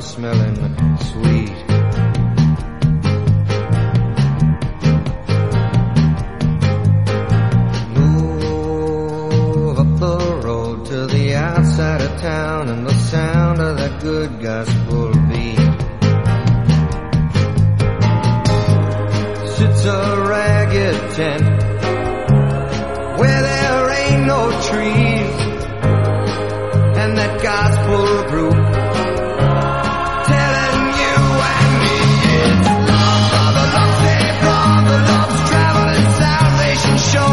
smelling sweet. Move up the road to the outside of town and the sound of that good gospel beat. Sits a ragged tent where there ain't no trees, and that gospel group telling you and me it's love, brother, love, save brother, love's traveling salvation show.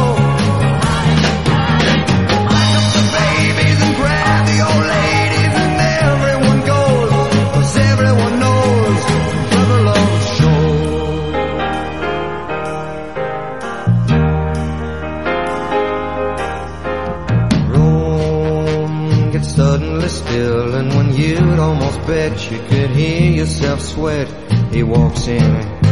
Pack up the babies and grab the old ladies, and everyone goes, 'cause everyone knows brother loves show. Suddenly still, and when you'd almost bet you could hear yourself sweat, he walks in.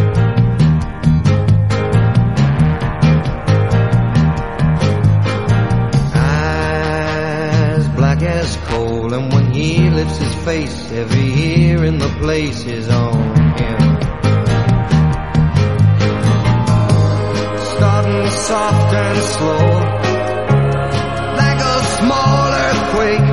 Eyes black as coal, and when he lifts his face, every ear in the place is on him. Starting soft and slow, like a small earthquake.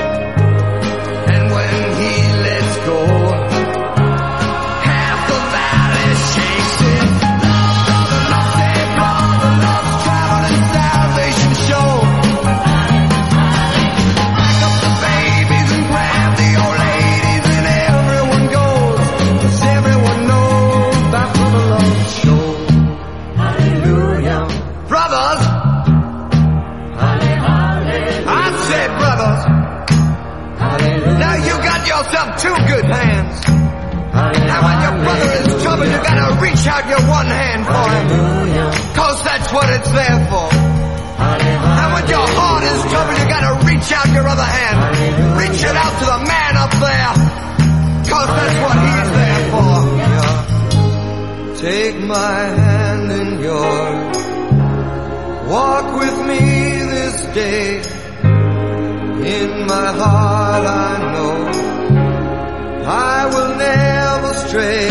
Two good hands. And when your brother is in trouble, you gotta reach out your one hand for him, 'cause that's what it's there for. And when your heart is troubled, you gotta reach out your other hand. Reach it out to the man up there, 'cause that's what he's there for. Take my hand in yours, walk with me this day. In my heart I know I will never stray.